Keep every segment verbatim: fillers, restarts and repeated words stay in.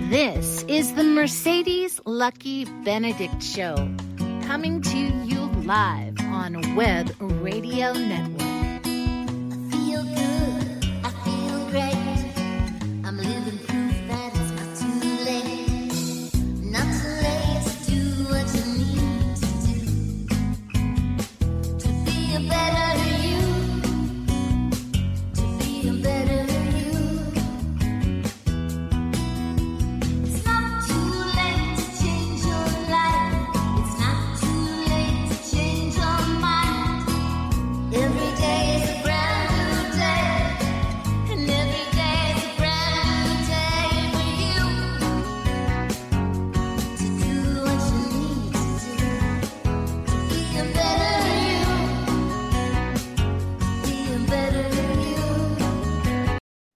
This is the Mercedes Lucky Benedict Show, coming to you live on Web Radio Network. I feel good, I feel great. I'm living proof that it's not too late. Not too late to do what you need to do. To be a better you. To be a better you. It's not too late to change your life. It's not too late to change your mind. Every day is a brand new day, and every day is a brand new day for you to do what you need to do, to be a better you, be a better you.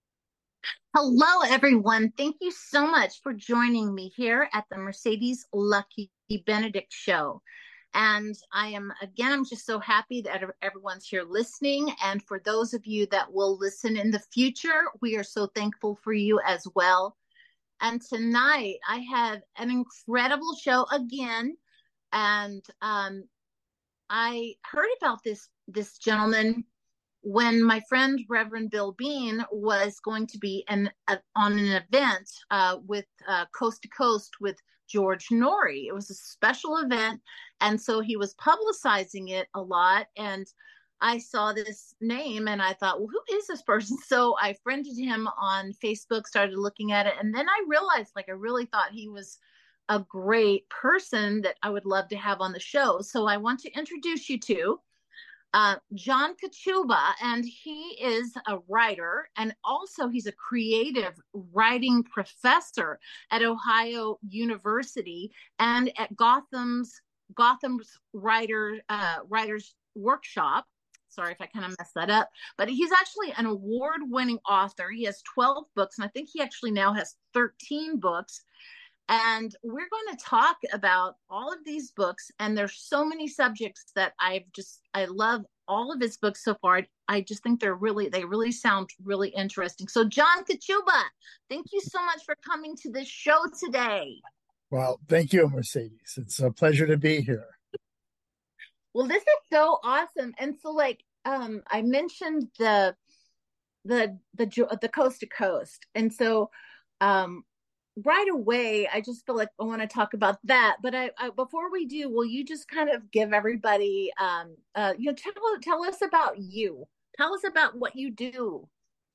Hello, everyone. Thank you so much for joining me here at the Mercedes Lucky Benedict Show. And I am, again, I'm just so happy that ev- everyone's here listening. And for those of you that will listen in the future, we are so thankful for you as well. And tonight I have an incredible show again. And um, I heard about this, this gentleman when my friend Reverend Bill Bean was going to be an, uh, on an event uh, with uh, Coast to Coast with George Norrie. It was a special event, and so he was publicizing it a lot. And I saw this name, and I thought, well, who is this person? So I friended him on Facebook, started looking at it, and then I realized, like, I really thought he was a great person that I would love to have on the show. So I want to introduce you to Uh, John Kachuba, and he is a writer, and also he's a creative writing professor at Ohio University and at Gotham's Gotham's writer uh, writers workshop. Sorry if I kind of messed that up, but he's actually an award-winning author. He has twelve books, and I think he actually now has thirteen books. And we're going to talk about all of these books, and there's so many subjects that I've just, I love all of his books so far. I just think they're really, they really sound really interesting. So John Kachuba, thank you so much for coming to this show today. Well, thank you, Mercedes. It's a pleasure to be here. Well, this is so awesome. And so like, um, I mentioned the, the, the, the coast to coast. And so, um, right away, I just feel like I want to talk about that. But I, I before we do, will you just kind of give everybody, um, uh, you know, tell tell us about you. Tell us about what you do.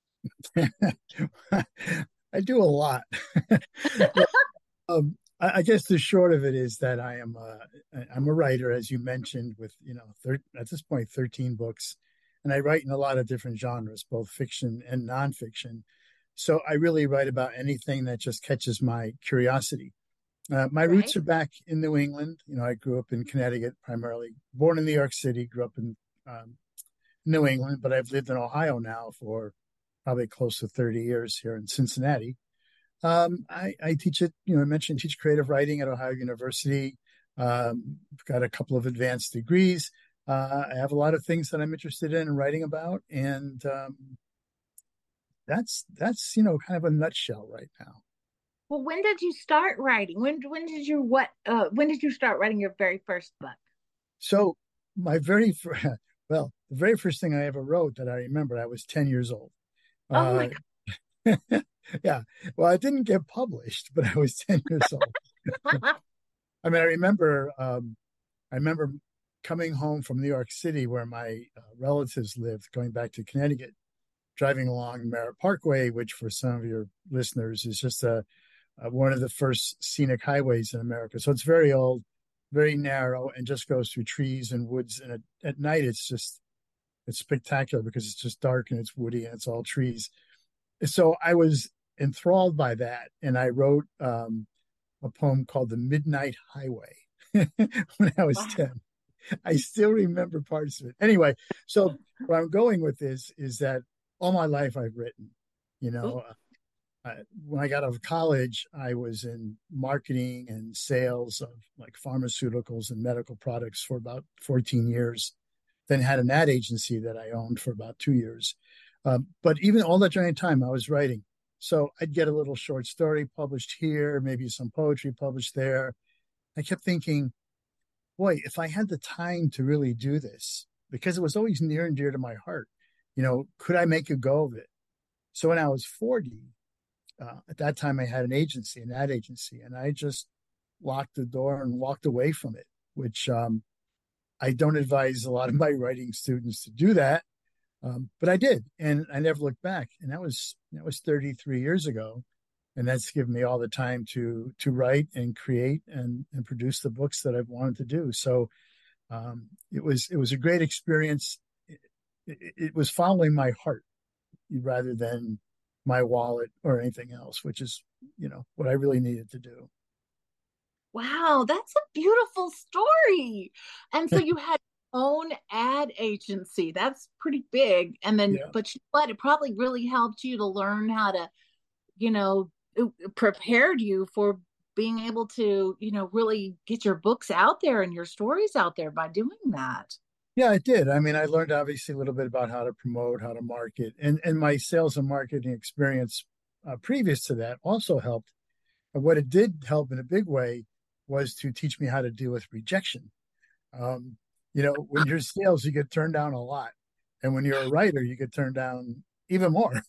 I do a lot. um, I, I guess the short of it is that I am a, I'm a writer, as you mentioned, with you know thir- at this point thirteen books, and I write in a lot of different genres, both fiction and nonfiction. So I really write about anything that just catches my curiosity. Uh, my Right. roots are back in New England. You know, I grew up in Connecticut primarily, born in New York City, grew up in um, New England, but I've lived in Ohio now for probably close to thirty years here in Cincinnati. Um, I, I teach it, you know, I mentioned teach creative writing at Ohio University. Um, I've got a couple of advanced degrees. Uh, I have a lot of things that I'm interested in and writing about. And, um, That's that's you know kind of a nutshell right now. Well, when did you start writing? When when did you what? Uh, when did you start writing your very first book? So my very first, well, the very first thing I ever wrote that I remember, I was ten years old. Oh my Uh, yeah, well, it didn't get published, but I was ten years old. God! I mean, I remember um, I remember coming home from New York City, where my uh, relatives lived, going back to Connecticut, driving along Merritt Parkway, which for some of your listeners is just a, a one of the first scenic highways in America. So it's very old, very narrow, and just goes through trees and woods. And at, at night, it's just it's spectacular because it's just dark and it's woody and it's all trees. So I was enthralled by that, and I wrote um, a poem called "The Midnight Highway" when I was Wow. ten. I still remember parts of it. Anyway, so where I'm going with this is that all my life I've written. You know, uh, when I got out of college, I was in marketing and sales of like pharmaceuticals and medical products for about fourteen years. Then had an ad agency that I owned for about two years. Um, but even all that during time, I was writing. So I'd get a little short story published here, maybe some poetry published there. I kept thinking, boy, if I had the time to really do this, because it was always near and dear to my heart, you know, could I make a go of it? So when I was forty, uh, at that time I had an agency, an ad agency, and I just locked the door and walked away from it, which um, I don't advise a lot of my writing students to do that. Um, but I did, and I never looked back. And that was that was thirty-three years ago, and that's given me all the time to to write and create and and produce the books that I've wanted to do. So um, it was it was a great experience. It, it, it was following my heart rather than my wallet or anything else, which is, you know, what I really needed to do. Wow, that's a beautiful story. And so you had your own ad agency. That's pretty big. And then, Yeah. but you know what? It probably really helped you to learn how to, you know, it prepared you for being able to, you know, really get your books out there and your stories out there by doing that. Yeah, it did. I mean, I learned obviously a little bit about how to promote, how to market, and and my sales and marketing experience uh, previous to that also helped. But what it did help in a big way was to teach me how to deal with rejection. Um, you know, when you're in sales, you get turned down a lot, and when you're a writer, you get turned down even more.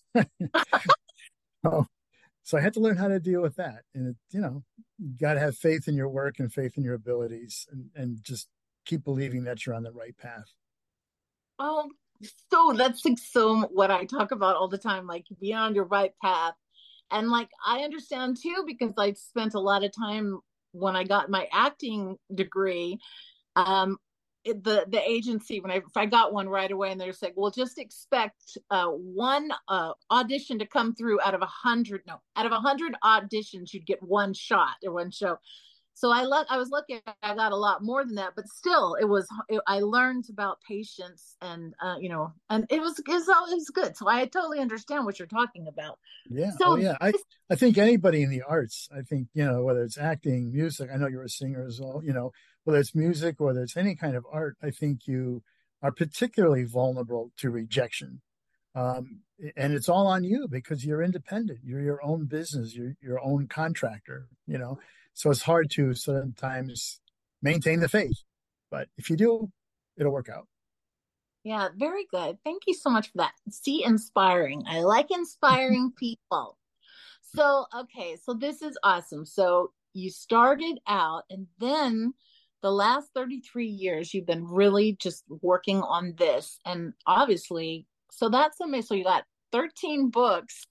so, so I had to learn how to deal with that, and it, you know, you got to have faith in your work and faith in your abilities, and and just keep believing that you're on the right path. Oh, so that's like so what I talk about all the time, like be on your right path. And like I understand too, because I spent a lot of time when I got my acting degree, um, it, the the agency when I if I got one right away, and they're saying, well, just expect uh, one uh, audition to come through out of a hundred. No, out of a hundred auditions, you'd get one shot or one show. So I let I was lucky I got a lot more than that, but still it was it, I learned about patience and uh, you know and it was it was, it was good. So I totally understand what you're talking about. Yeah. Oh, So yeah. I, I think anybody in the arts, I think, you know, whether it's acting, music, I know you're a singer as well, you know, whether it's music, whether it's any kind of art, I think you are particularly vulnerable to rejection. Um, and it's all on you because you're independent. You're your own business. You're your own contractor, you know, so it's hard to sometimes maintain the faith. But if you do, it'll work out. yeah, very good. Thank you so much for that. See, inspiring. I like inspiring people. So okay, so this is awesome. So you started out, and then the last thirty-three years you've been really just working on this, and obviously, so that's amazing. So you got thirteen books.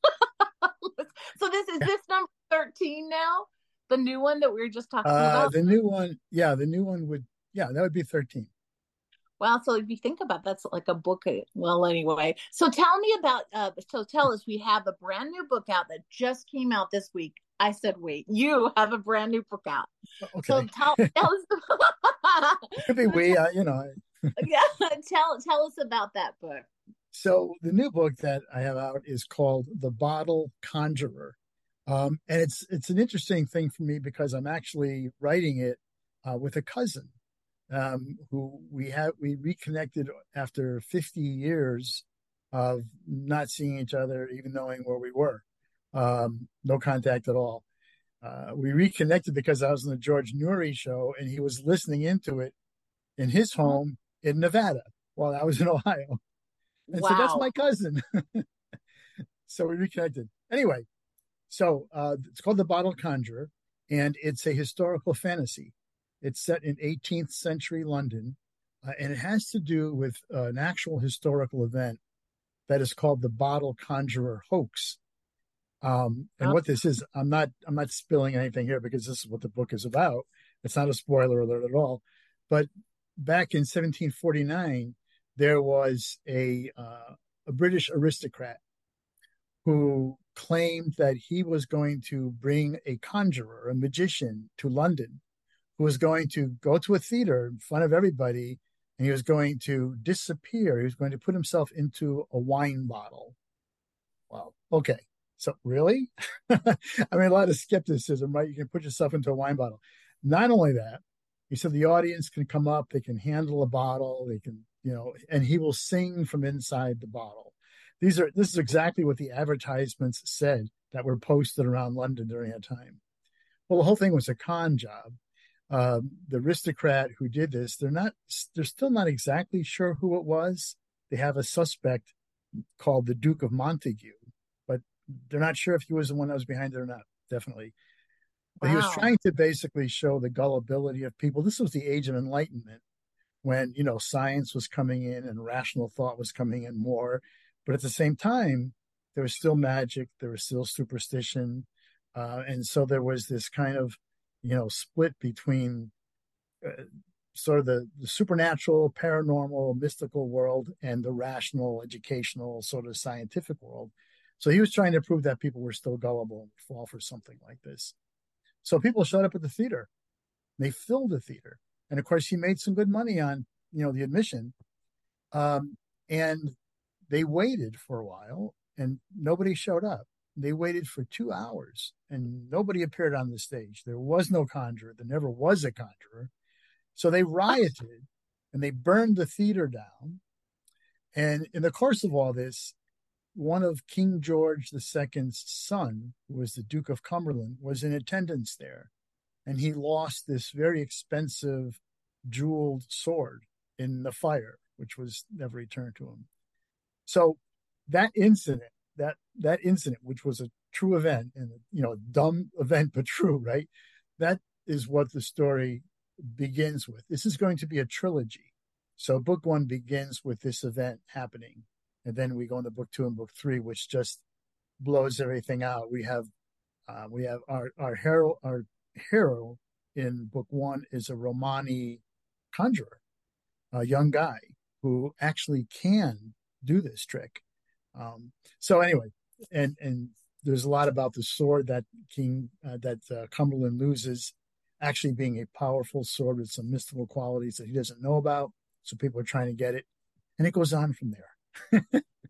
So this is this number thirteen now, the new one that we were just talking Uh, about. the new one, yeah, the new one would, yeah, that would be thirteen. Well, so if you think about that's like a book. Well, anyway, so tell me about. Uh, so tell us, we have a brand new book out that just came out this week. I said, wait, you have a brand new book out. So Okay. tell tell us. Could be we, uh, you know. Yeah, tell tell us about that book. So the new book that I have out is called The Bottle Conjurer. Um, and it's it's an interesting thing for me because I'm actually writing it uh, with a cousin um, who we have we reconnected after fifty years of not seeing each other, even knowing where we were. Um, no contact at all. Uh, we reconnected because I was on the George Noory show and he was listening into it in his home in Nevada while I was in Ohio. And so that's Wow. my cousin. So we reconnected. Anyway, so uh, it's called The Bottle Conjurer, and it's a historical fantasy. It's set in eighteenth century London, uh, and it has to do with uh, an actual historical event that is called the Bottle Conjurer hoax. Um, and Oh, what this is, I'm not I'm not spilling anything here because this is what the book is about. It's not a spoiler alert at all. But back in seventeen forty-nine, there was a uh, a British aristocrat who claimed that he was going to bring a conjurer, a magician, to London, who was going to go to a theater in front of everybody, and he was going to disappear. He was going to put himself into a wine bottle. Wow. Okay. So really? I mean, a lot of skepticism, right? You can put yourself into a wine bottle. Not only that, he said the audience can come up, they can handle a bottle, they can, you know, and he will sing from inside the bottle. These are this is exactly what the advertisements said that were posted around London during that time. Well, the whole thing was a con job. Um, the aristocrat who did this, they're not, they're still not exactly sure who it was. They have a suspect called the Duke of Montague, but they're not sure if he was the one that was behind it or not, definitely. But wow. He was trying to basically show the gullibility of people. This was the age of enlightenment when, you know, science was coming in and rational thought was coming in more. But at the same time, there was still magic, there was still superstition. Uh, and so there was this kind of, you know, split between uh, sort of the, the supernatural, paranormal, mystical world and the rational, educational, sort of scientific world. So he was trying to prove that people were still gullible and fall for something like this. So people showed up at the theater. They filled the theater. And of course, he made some good money on, you know, the admission. Um, and they waited for a while and nobody showed up. They waited for two hours and nobody appeared on the stage. There was no conjurer. There never was a conjurer. So they rioted and they burned the theater down. And in the course of all this, one of King George the Second's son, who was the Duke of Cumberland, was in attendance there. And he lost this very expensive jeweled sword in the fire, which was never returned to him. So that incident, that that incident, which was a true event, and you know, dumb event but true, right? That is what the story begins with. This is going to be a trilogy. So book one begins with this event happening, and then we go into book two and book three, which just blows everything out. We have uh, we have our our hero our hero in book one is a Romani conjurer, a young guy who actually can do this trick. Um, so anyway, and and there's a lot about the sword that King uh, that uh, Cumberland loses, actually being a powerful sword with some mystical qualities that he doesn't know about. So people are trying to get it, and it goes on from there.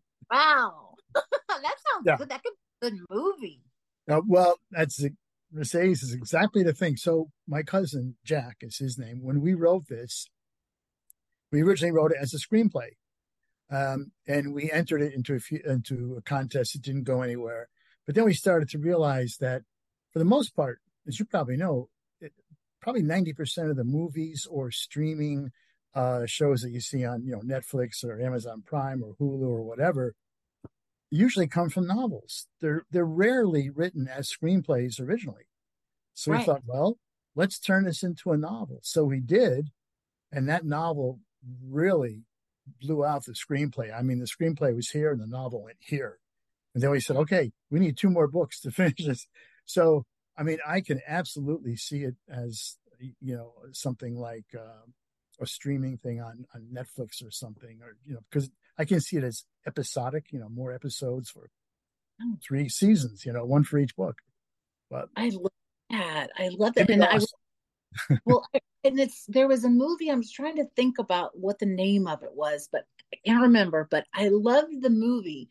Wow, that sounds yeah. good. That could be a good movie. Uh, well, that's Mercedes is exactly the thing. So my cousin Jack is his name. When we wrote this, we originally wrote it as a screenplay. Um, and we entered it into a few, into a contest. It didn't go anywhere. But then we started to realize that, for the most part, as you probably know, it, probably ninety percent of the movies or streaming uh, shows that you see on, you know, Netflix or Amazon Prime or Hulu or whatever, usually come from novels. They're they're rarely written as screenplays originally. So right. we thought, well, let's turn this into a novel. So we did, and that novel really blew out the screenplay. I mean, the screenplay was here and the novel went here. And then we said, okay, we need two more books to finish this. So, I mean, I can absolutely see it as, you know, something like uh, a streaming thing on, on Netflix or something, or, you know, because I can see it as episodic, you know, more episodes for three seasons, you know, one for each book. But I love that. I love that. And awesome. I well, and it's there was a movie. I'm just trying to think about what the name of it was, but I can't remember. But I loved the movie,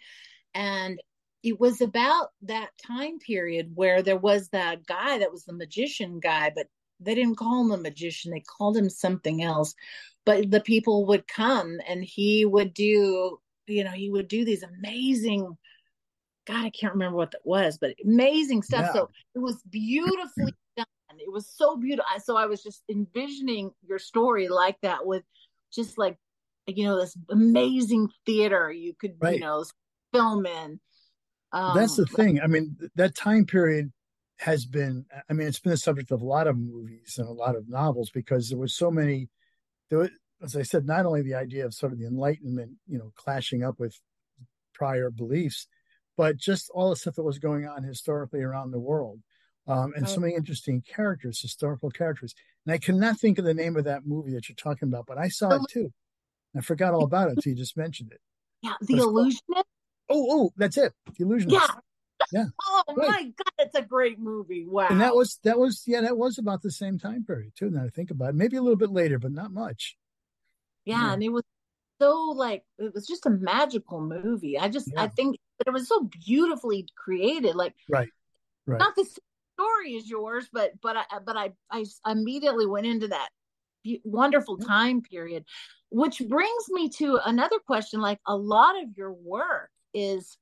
and it was about that time period where there was that guy that was the magician guy, but they didn't call him a magician. They called him something else. But the people would come, and he would do, you know, he would do these amazing. God, I can't remember what that was, but amazing stuff. Yeah. So it was beautifully done. It was so beautiful. So I was just envisioning your story like that, with just like, you know, this amazing theater you could, right. you know, film in. Um, That's the thing. I mean, that time period has been, I mean, it's been the subject of a lot of movies and a lot of novels, because there was so many, there was, as I said, not only the idea of sort of the Enlightenment, you know, clashing up with prior beliefs, but just all the stuff that was going on historically around the world. Um, and oh. so many interesting characters, historical characters. And I cannot think of the name of that movie that you're talking about, but I saw it too. I forgot all about it until you just mentioned it. Yeah, The Illusionist. Called... Oh, oh, that's it. The Illusionist. Yeah. Yeah. Oh right. My God, it's a great movie. Wow. And that was that was yeah, that was about the same time period too. Now I think about it, maybe a little bit later, but not much. Yeah, yeah. And it was so like it was just a magical movie. I just yeah. I think it was so beautifully created. Like right, right. Not the story is yours, but but I but I I immediately went into that wonderful time period, which brings me to another question. Like a lot of your work is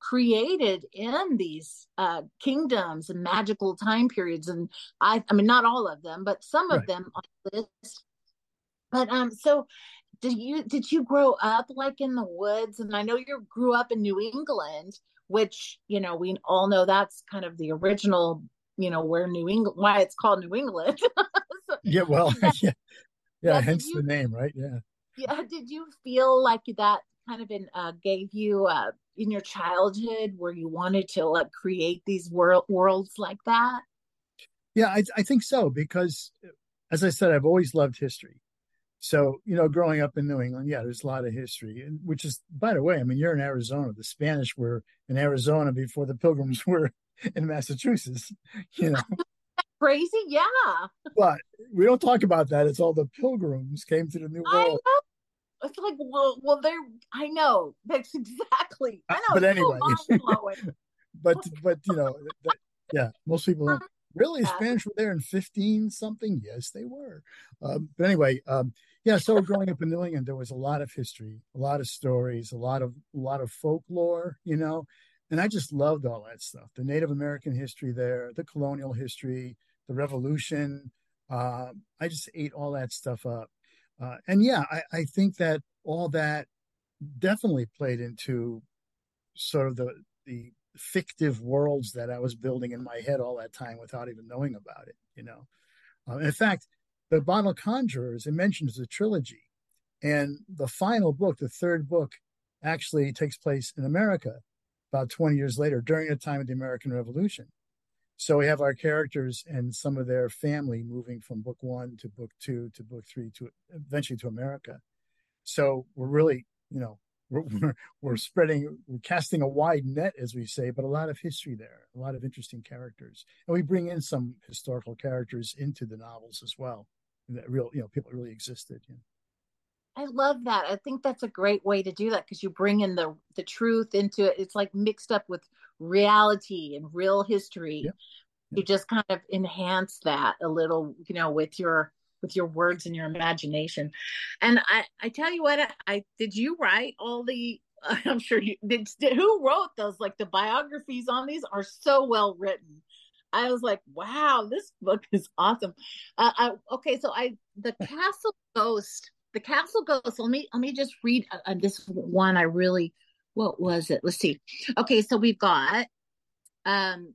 created in these uh, kingdoms and magical time periods. And I, I mean, not all of them, but some of Right. them on the list. But um, so did you did you grow up like in the woods? And I know you grew up in New England, which, you know, we all know that's kind of the original, you know, where New England, why it's called New England. So, Yeah, well, yeah, yeah, yeah, yeah. Did hence the you name, right? Yeah. yeah, did you feel like that kind of in uh, gave you uh, in your childhood where you wanted to like create these world worlds like that? Yeah, I, I think so because, as I said, I've always loved history. So, you know, growing up in New England, yeah, there's a lot of history, and which is, by the way, I mean, you're in Arizona. The Spanish were in Arizona before the Pilgrims were in Massachusetts, you know. Crazy, yeah. But we don't talk about that. It's all the Pilgrims came to the New I World. know. It's like, well, well, they're. I know. That's exactly. Uh, I know. but It's so anyway, mind blowing. but but you know, that, yeah, most people don't. Really, the Yeah. Spanish were there in fifteen something? Yes, they were. Um, but anyway, um, yeah. So growing up in New England, there was a lot of history, a lot of stories, a lot of a lot of folklore, you know, and I just loved all that stuff. The Native American history there, the colonial history, the Revolution. Uh, I just ate all that stuff up, uh, and yeah, I, I think that all that definitely played into sort of the the fictive worlds that I was building in my head all that time without even knowing about it, you know. Uh, in fact, the Bottle Conjurers, it mentions a trilogy, and the final book, the third book, actually takes place in America about twenty years later during the time of the American Revolution. So we have our characters and some of their family moving from book one to book two to book three to eventually to America. So we're really, you know, we're, we're, we're spreading, we're casting a wide net, as we say, but a lot of history there, a lot of interesting characters. And we bring in some historical characters into the novels as well. That real, you know, people that really existed. You know. I love that. I think that's a great way to do that because you bring in the the truth into it. It's like mixed up with reality and real history. Yeah, yeah. You just kind of enhance that a little, you know, with your with your words and your imagination. And I I tell you what, I, I did you write all the I'm sure you did, did who wrote those, like the biographies on these are so well written. I was like, wow, this book is awesome. Uh, I, okay, so I the Castle Ghost, the Castle Ghost. Let me let me just read uh, uh, this one. I really, what was it? Let's see. Okay, so we've got um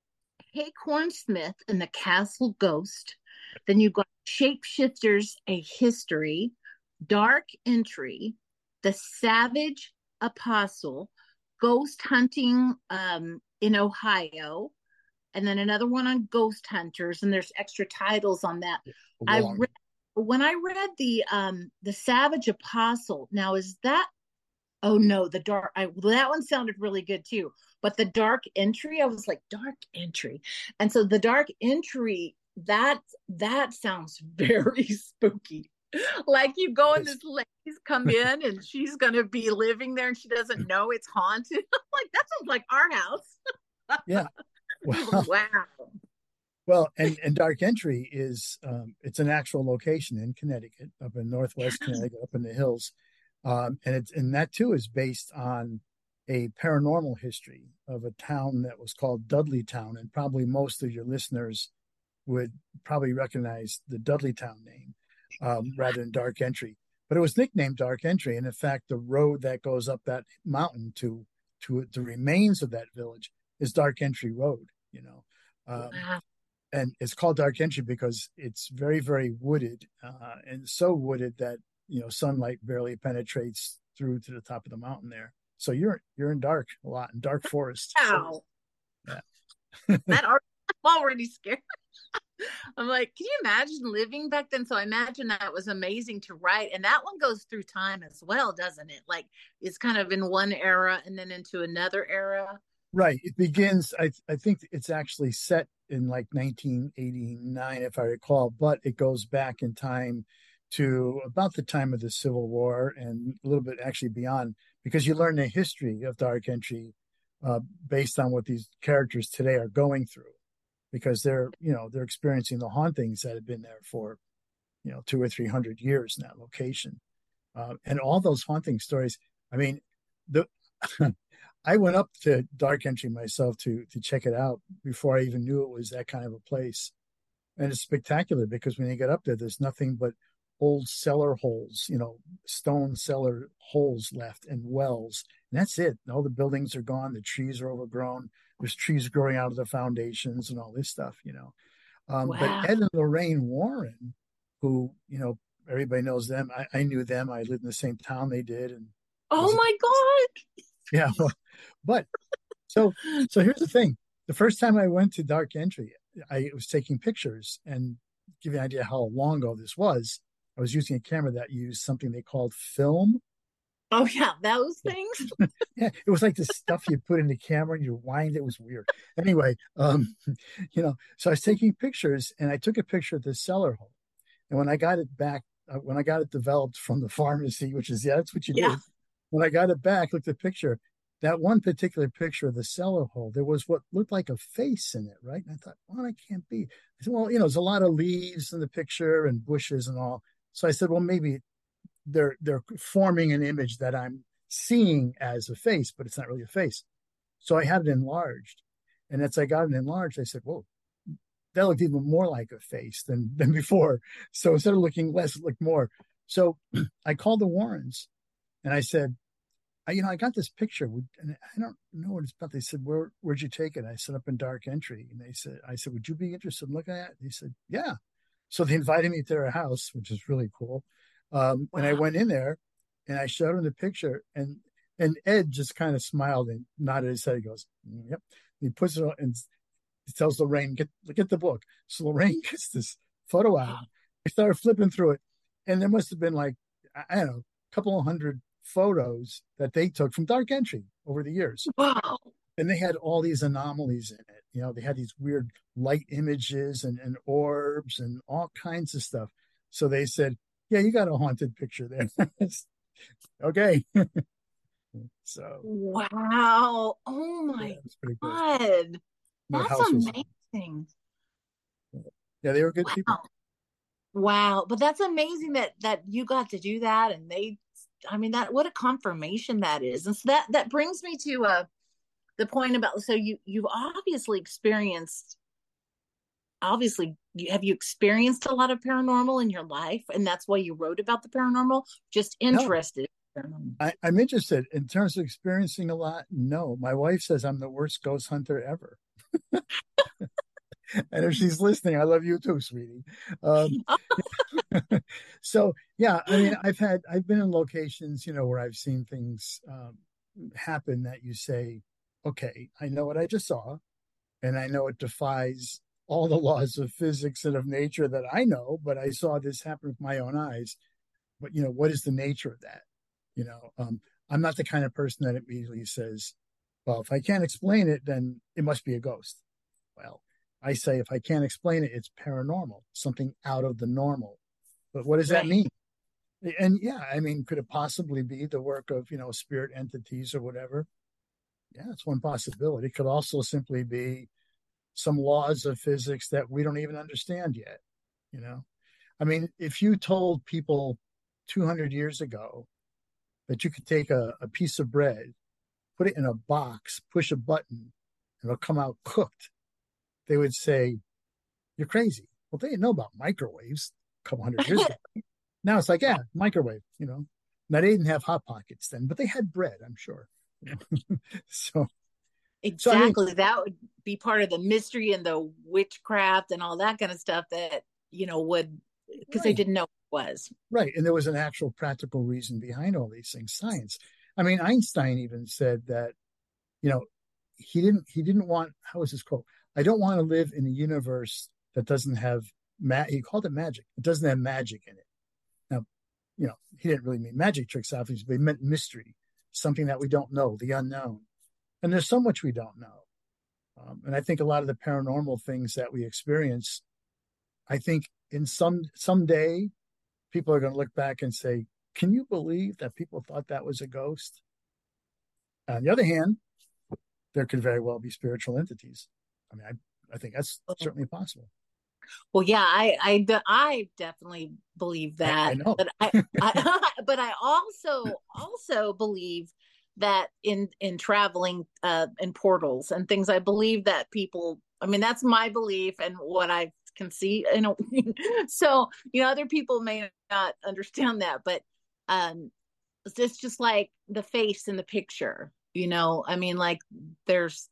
Haycorn Smith and the Castle Ghost. Then you've got Shapeshifters, a History, Dark Entry, The Savage Apostle, Ghost Hunting um, in Ohio, and then another one on ghost hunters. And there's extra titles on that. I Long. read when I read the um the Savage Apostle. Now is that oh no, the dark I that one sounded really good too. But the Dark Entry, I was like, Dark Entry. And so the Dark Entry, that that sounds very spooky. Like you go and Yes. this lady's come in and she's gonna be living there and she doesn't know it's haunted. Like that sounds like our house. Yeah. Well, Wow. well, and and Dark Entry is um, it's an actual location in Connecticut, up in Northwest Connecticut, up in the hills, um, and it's and that too is based on a paranormal history of a town that was called Dudleytown, and probably most of your listeners would probably recognize the Dudleytown name um, rather than Dark Entry. But it was nicknamed Dark Entry, and in fact, the road that goes up that mountain to to the remains of that village is Dark Entry Road. You know, um, Wow. and it's called Dark Entry because it's very, very wooded, uh, and so wooded that you know sunlight barely penetrates through to the top of the mountain there. So you're you're in dark a lot, in dark forest. Wow. Yeah. That already, I'm already scared. I'm like, can you imagine living back then? So I imagine that was amazing to write. And that one goes through time as well, doesn't it? Like it's kind of in one era and then into another era. Right. It begins, I, I think it's actually set in like nineteen eighty-nine, if I recall, but it goes back in time to about the time of the Civil War and a little bit actually beyond, because you learn the history of Dark Entry uh, based on what these characters today are going through, because they're, you know, they're experiencing the hauntings that have been there for, you know, two or three hundred years in that location. Uh, and all those haunting stories, I mean, the I went up to Dark Entry myself to to check it out before I even knew it was that kind of a place. And it's spectacular because when you get up there, there's nothing but old cellar holes, you know, stone cellar holes left and wells. And that's it. All the buildings are gone. The trees are overgrown. There's trees growing out of the foundations and all this stuff, you know. Um, but Wow. Ed and Lorraine Warren, who, you know, everybody knows them. I, I knew them. I lived in the same town they did. And Oh was, my God. yeah. But so, so here's the thing. The first time I went to Dark Entry, I was taking pictures, and give you an idea how long ago this was. I was using a camera that used something they called film. Oh yeah, those things. Yeah, it was like the stuff you put in the camera and you wind. It was weird. Anyway, um, you know, so I was taking pictures, and I took a picture of the cellar hole. And when I got it back, uh, when I got it developed from the pharmacy, which is, yeah, that's what you Yeah. did. When I got it back, looked at the picture, that one particular picture of the cellar hole, there was what looked like a face in it, right? And I thought, well, that can't be. I said, well, you know, there's a lot of leaves in the picture and bushes and all. So I said, well, maybe they're they're forming an image that I'm seeing as a face, but it's not really a face. So I had it enlarged. And as I got it enlarged, I said, whoa, that looked even more like a face than than before. So instead of looking less, it looked more. So I called the Warrens and I said, I, you know, I got this picture, and I don't know what it's about. They said, Where, where'd you take it? I said, up in Dark Entry. And they said, I said, would you be interested in looking at it? They said, yeah. So they invited me to their house, which is really cool. Um, and I Wow. went in there and I showed him the picture, and and Ed just kind of smiled and nodded his head. He goes, "Mm, yep." He puts it on and he tells Lorraine, get get the book. So Lorraine gets this photo album. I started flipping through it, and there must have been like, I don't know, a couple of hundred photos that they took from Dark Entry over the years. Wow. And they had all these anomalies in it. You know, they had these weird light images and, and orbs and all kinds of stuff. So they said, yeah, you got a haunted picture there. Okay. So Wow. Oh yeah, my it's pretty good. God. The That's house was, amazing. yeah, they were good people. Wow. Wow. But that's amazing that that you got to do that, and they I mean that what a confirmation that is. And so that that brings me to uh the point about, so you you've obviously experienced obviously you have you experienced a lot of paranormal in your life, and that's why you wrote about the paranormal, just No, interested in paranormal. I, I'm interested in terms of experiencing a lot. No, my wife says I'm the worst ghost hunter ever. And if she's listening, I love you too, sweetie. Um, so yeah, I mean, I've had, I've been in locations, you know, where I've seen things um, happen that you say, okay, I know what I just saw, and I know it defies all the laws of physics and of nature that I know, but I saw this happen with my own eyes. But you know, what is the nature of that? You know, um, I'm not the kind of person that immediately says, well, if I can't explain it, then it must be a ghost. Well, I say, if I can't explain it, it's paranormal, something out of the normal. But what does that Right. mean? And yeah, I mean, could it possibly be the work of, you know, spirit entities or whatever? Yeah, it's one possibility. It could also simply be some laws of physics that we don't even understand yet. You know, I mean, if you told people two hundred years ago that you could take a, a piece of bread, put it in a box, push a button, and it'll come out cooked, they would say, you're crazy. Well, they didn't know about microwaves a couple hundred years ago. Now it's like, yeah, microwave, you know. Now they didn't have hot pockets then, but they had bread, I'm sure. You know? so, so I mean, Exactly. That would be part of the mystery and the witchcraft and all that kind of stuff that, you know, would, because they right, didn't know what it was. right. And there was an actual practical reason behind all these things, science. I mean, Einstein even said that, you know, he didn't he didn't want, how was his quote? I don't want to live in a universe that doesn't have ma he called it magic. It doesn't have magic in it. Now, you know, he didn't really mean magic tricks, obviously, but he meant mystery, something that we don't know, the unknown. And there's so much we don't know. Um, and I think a lot of the paranormal things that we experience, I think in some someday people are going to look back and say, can you believe that people thought that was a ghost? On the other hand, there could very well be spiritual entities. I mean, I, I think that's certainly possible. Well, yeah, I, I, de- I definitely believe I, I that, know. but I, I, but I also, also believe that in in traveling uh in portals and things. I believe that people, I mean, that's my belief and what I can see, you know. So, you know, other people may not understand that, but um it's just like the face in the picture, you know. I mean, like there's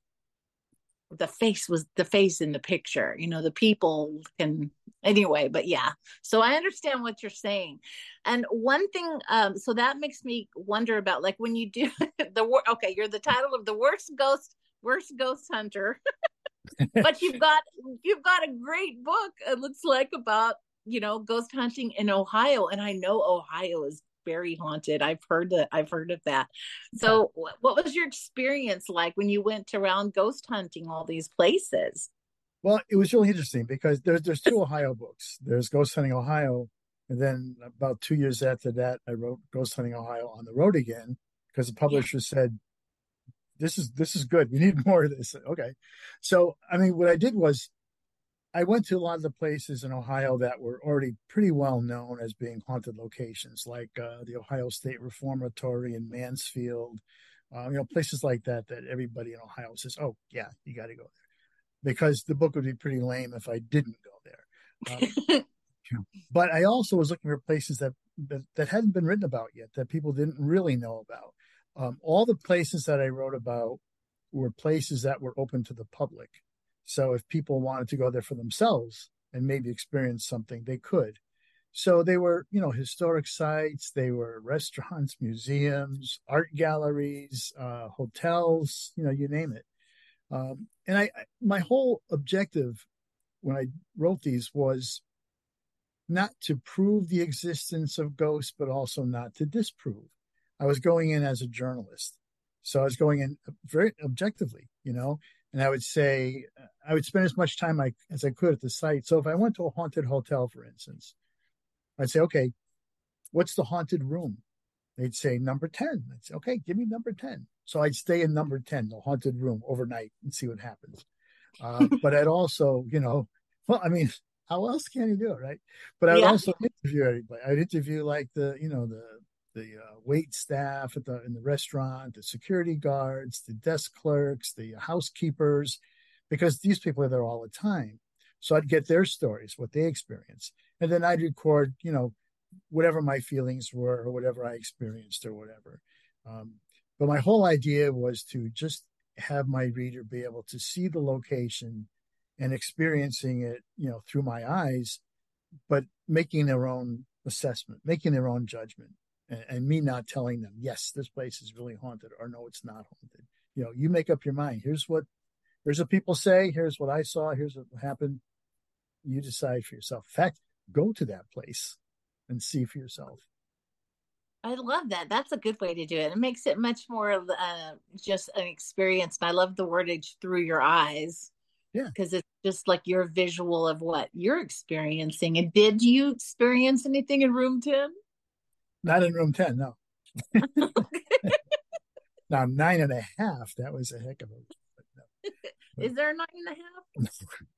the face was the face in the picture, you know, the people can anyway, but yeah. So I understand what you're saying. And one thing, um, so that makes me wonder about like when you do the okay, you're the title of the worst ghost, worst ghost hunter, but you've got you've got a great book, it looks like, about, you know, ghost hunting in Ohio. And I know Ohio is very haunted. I've heard that. I've heard of that. So, what was your experience like when you went around ghost hunting all these places? Well, it was really interesting because there's there's two Ohio books. There's Ghost Hunting Ohio, and then about two years after that, I wrote Ghost Hunting Ohio on the Road Again because the publisher yeah. said, "This is this is good. We need more of this." Okay, so I mean, what I did was I went to a lot of the places in Ohio that were already pretty well known as being haunted locations, like uh, the Ohio State Reformatory in Mansfield, uh, you know, places like that, that everybody in Ohio says, oh, yeah, you got to go there. Because the book would be pretty lame if I didn't go there. Um, but I also was looking for places that, that, that hadn't been written about yet, that people didn't really know about. Um, all the places that I wrote about were places that were open to the public. So if people wanted to go there for themselves and maybe experience something, they could. So they were, you know, historic sites. They were restaurants, museums, art galleries, uh, hotels, you know, you name it. Um, and I, my whole objective when I wrote these was not to prove the existence of ghosts, but also not to disprove. I was going in as a journalist. So I was going in very objectively, you know. And I would say, I would spend as much time I, as I could at the site. So if I went to a haunted hotel, for instance, I'd say, okay, what's the haunted room? They'd say number ten. I'd say, okay, give me number ten. So I'd stay in number ten, the haunted room, overnight and see what happens. Uh, but I'd also, you know, well, I mean, how else can you do it, right? But I would yeah. also interview everybody. I'd interview like the, you know, the, the uh, wait staff at the in the restaurant, the security guards, the desk clerks, the housekeepers, because these people are there all the time. So I'd get their stories, what they experience, and then I'd record, you know, whatever my feelings were or whatever I experienced or whatever. Um, but my whole idea was to just have my reader be able to see the location and experiencing it, you know, through my eyes, but making their own assessment, making their own judgment. And, and me not telling them, yes, this place is really haunted, or no, it's not haunted. You know, you make up your mind. Here's what, here's what people say. Here's what I saw. Here's what happened. You decide for yourself. In fact, go to that place and see for yourself. I love that. That's a good way to do it. It makes it much more of uh, just an experience. And I love the wordage through your eyes. Yeah. Because it's just like your visual of what you're experiencing. And did you experience anything in room ten? Not in room ten, no. Now, nine and a half, that was a heck of a... No. Is there a nine and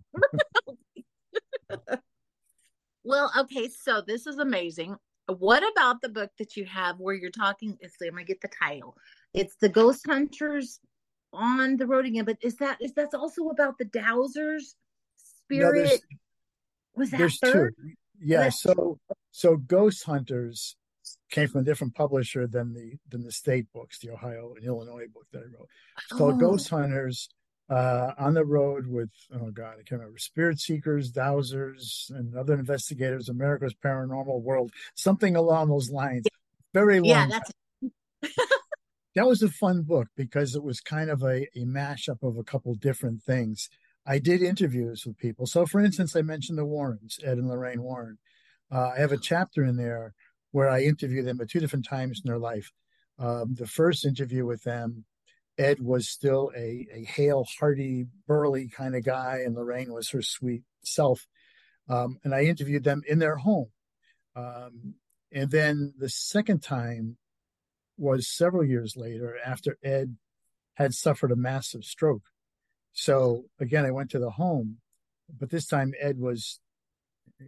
a half? Well, okay, so this is amazing. What about the book that you have where you're talking, it's, I'm going to get the title. It's The Ghost Hunters on the Road Again, but is that is that also about the Dowsers spirit? No, was that there's third? two. Yeah, so so Ghost Hunters came from a different publisher than the than the state books, the Ohio and Illinois book that I wrote. So oh. Ghost Hunters uh, on the road with, oh God, I can't remember, Spirit Seekers, Dowsers, and other investigators, America's Paranormal World, something along those lines. Very long. Yeah, that's That was a fun book because it was kind of a, a mashup of a couple different things. I did interviews with people. So, for instance, I mentioned the Warrens, Ed and Lorraine Warren. Uh, I have a chapter in there where I interview them at two different times in their life. Um, the first interview with them, Ed was still a, a hale, hearty, burly kind of guy, and Lorraine was her sweet self. Um, and I interviewed them in their home. Um, and then the second time was several years later after Ed had suffered a massive stroke. So again, I went to the home, but this time Ed was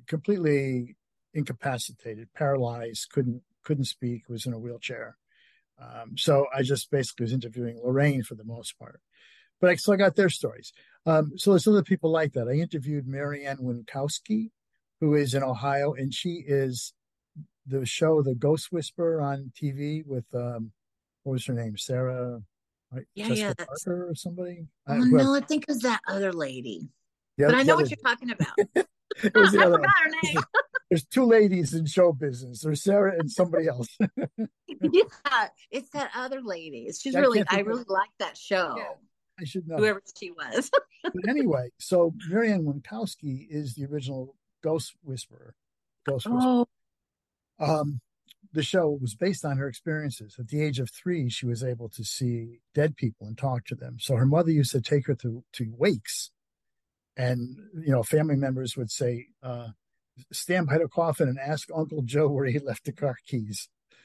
completely incapacitated, paralyzed, couldn't couldn't speak, was in a wheelchair. Um, so I just basically was interviewing Lorraine for the most part. But I, so I got their stories. Um, so there's other people like that. I interviewed Marianne Winkowski, who is in Ohio, and she is the show The Ghost Whisperer on T V with um, what was her name? Sarah, right? Yeah, yeah. Jessica That's, Parker or somebody? oh Uh, whoever. no, I think it was that other lady. The But other, I the know other, what you're talking about. it was the I other forgot one. her name. There's two ladies in show business. There's Sarah and somebody else. Yeah, it's that other lady. She's I really, can't I think of. really like that Yeah, show. I should know. Whoever she was. But anyway, so Marianne Winkowski is the original Ghost Whisperer. Ghost Whisperer. Oh, Um, the show was based on her experiences. At the age of three, she was able to see dead people and talk to them. So her mother used to take her to, to wakes, and you know, family members would say, uh, "Stand by the coffin and ask Uncle Joe where he left the car keys."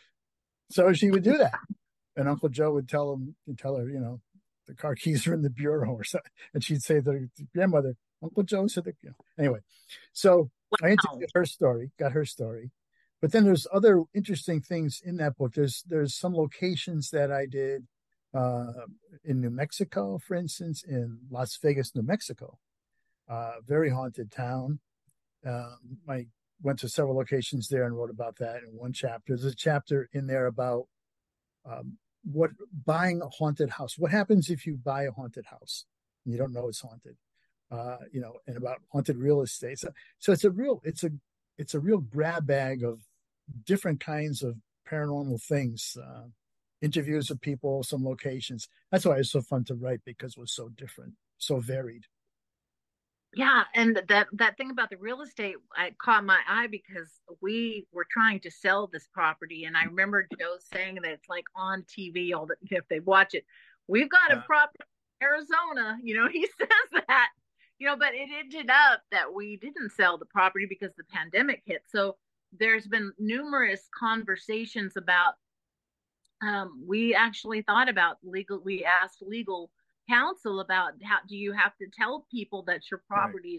So she would do that, and Uncle Joe would tell him, tell her, you know, the car keys are in the bureau or something, and she'd say to the grandmother, "Uncle Joe said that." You know. Anyway, so I wow. interviewed her story, got her story. But then there's other interesting things in that book. There's there's some locations that I did uh, in New Mexico, for instance, in Las Vegas, New Mexico, uh, very haunted town. Um, I went to several locations there and wrote about that in one chapter. There's a chapter in there about um, what buying a haunted house. What happens if you buy a haunted house and you don't know it's haunted? Uh, you know, and about haunted real estate. So, so it's a real it's a it's a real grab bag of different kinds of paranormal things, uh, interviews of people, some locations. That's why it's so fun to write, because it was so different, so varied. Yeah, and that that thing about the real estate, I caught my eye because we were trying to sell this property, and I remember Joe saying that it's like on T V all the if they watch it. We've got a Uh, property in Arizona, you know, he says that, you know, but it ended up that we didn't sell the property because the pandemic hit. So there's been numerous conversations about um, we actually thought about legal, we asked legal counsel about how do you have to tell people that your right. properties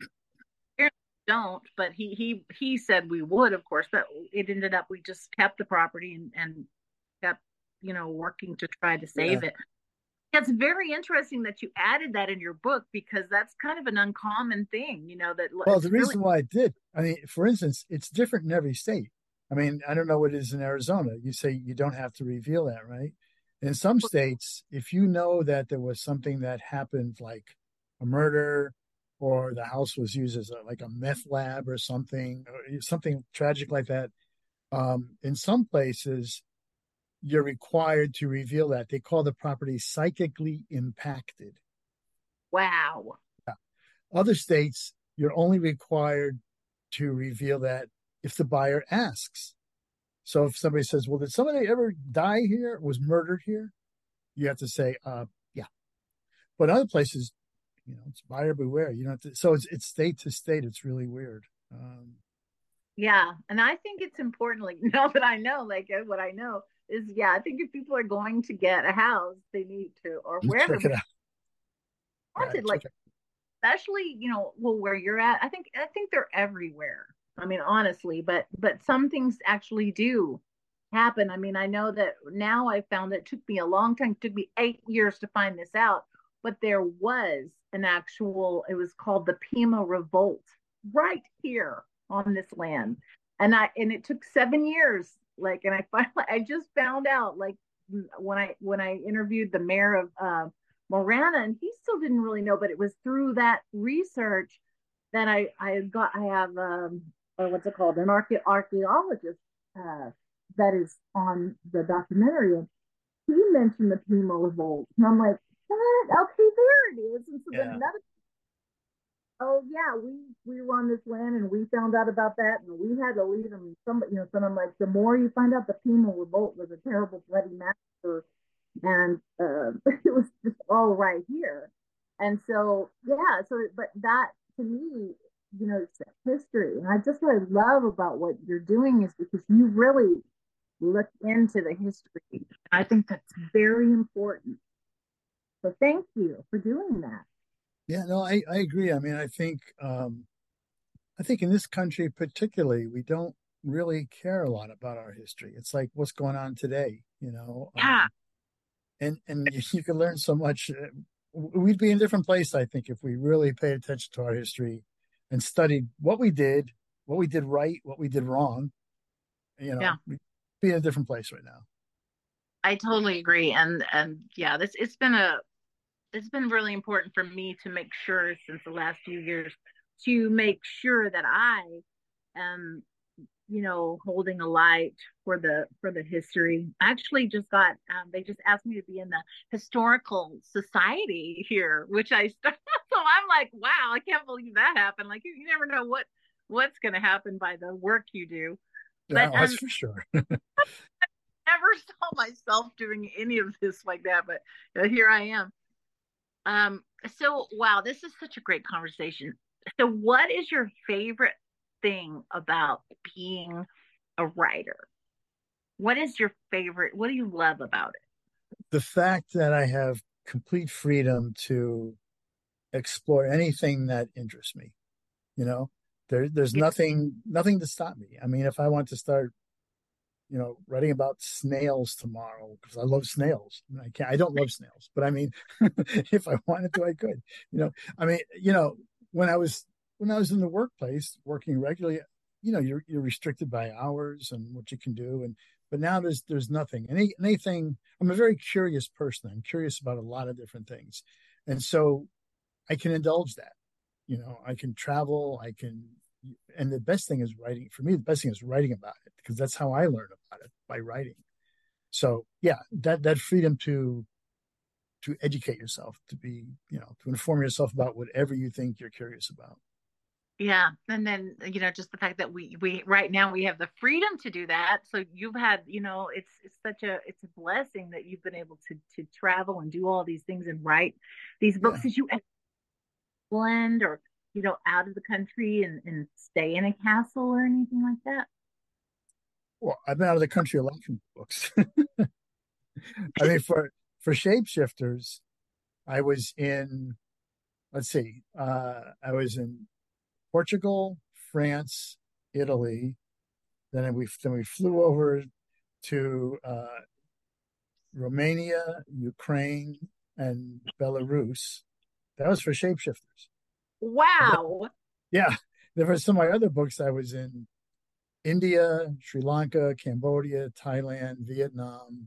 don't, but he he he said we would, of course, but it ended up we just kept the property and and kept, you know, working to try to Yeah. save it. It's very interesting that you added that in your book because that's kind of an uncommon thing, you know, that Well, it's the really reason why I did, I mean, for instance, it's different in every state. I mean, I don't know what it is in Arizona. You say you don't have to reveal that, right? In some states, if you know that there was something that happened, like a murder, or the house was used as a, like a meth lab or something, or something tragic like that, um, in some places, you're required to reveal that. They call the property psychically impacted. wow. Other states, you're only required to reveal that if the buyer asks. So if somebody says, "Well, did somebody ever die here? Was murdered here?" You have to say, uh, "Yeah." But other places, you know, it's buyer beware. You don't have to. So it's it's state to state. It's really weird. Um, Yeah, and I think it's important. Like now that I know, like uh, what I know is, yeah, I think if people are going to get a house, they need to, or wherever, check it but out. Yeah, wanted, like check it. especially, you know, well, where you're at. I think I think they're everywhere. I mean, honestly, but but some things actually do happen. I mean, I know that now I found it took me a long time. It took me eight years to find this out, but there was an actual. It was called the Pima Revolt right here on this land, and I and it took seven years. Like, and I finally I just found out like when I when I interviewed the mayor of uh, Morana, and he still didn't really know, but it was through that research that I I got I have um or what's it called, an archae- archaeologist uh, that is on the documentary, and he mentioned the Pima Revolt, and I'm like, what? Okay, there it is. And so then Yeah, another, oh yeah, we we were on this land and we found out about that, and we had to leave them. Somebody, you know, so I'm like, the more you find out, the Pima Revolt was a terrible bloody massacre, and uh, it was just all right here. And so, yeah, so, but that to me, you know, it's history. And I just what I love about what you're doing is because you really look into the history. I think that's very important. So thank you for doing that. yeah. No, I, I agree. I mean, I think um, I think in this country particularly, we don't. really care a lot about our history. It's like what's going on today, you know. Yeah. Um, and and you, you can learn so much. Uh, We'd be in a different place, I think, if we really paid attention to our history and studied what we did, what we did right, what we did wrong. You Yeah. know, we'd be in a different place right now. I totally agree. And and yeah, this it's been a it's been really important for me to make sure since the last few years to make sure that I am, you know, holding a light for the for the history. I actually just got um, they just asked me to be in the historical society here, which I started. So I'm like, wow, I can't believe that happened. Like you, you never know what what's going to happen by the work you do. Yeah, But that's um, for sure. never saw myself doing any of this like that. But uh, here I am. Um, so wow, this is such a great conversation. So, what is your favorite thing about being a writer? What is your favorite? What do you love about it? The fact that I have complete freedom to explore anything that interests me, you know, there, there's Yeah, nothing, nothing to stop me. I mean, if I want to start, you know, writing about snails tomorrow, because I love snails. I, mean, I can't, I don't love snails, but I mean, if I wanted to, I could, you know, I mean, you know, when I was, when I was in the workplace working regularly, you know, you're, you're restricted by hours and what you can do. And, but now there's, there's nothing, any, anything. I'm a very curious person. I'm curious about a lot of different things. And so I can indulge that. You know, I can travel, I can, and the best thing is writing. For me, the best thing is writing about it because that's how I learn about it, by writing. So yeah, that that freedom to to educate yourself, to be, you know, to inform yourself about whatever you think you're curious about. yeah. And then you know, just the fact that we we right now we have the freedom to do that. So you've had, you know, it's it's such a it's a blessing that you've been able to to travel and do all these things and write these Yeah. books. Did you blend or you know out of the country and and stay in a castle or anything like that? Well, I've been out of the country a lot from books. I mean, for for Shapeshifters, I was in, let's see, uh, I was in Portugal, France, Italy. Then we then we flew over to uh, Romania, Ukraine, and Belarus. That was for Shapeshifters. Then, Wow. yeah, there were some of my other books. I was in India, Sri Lanka, Cambodia, Thailand, Vietnam,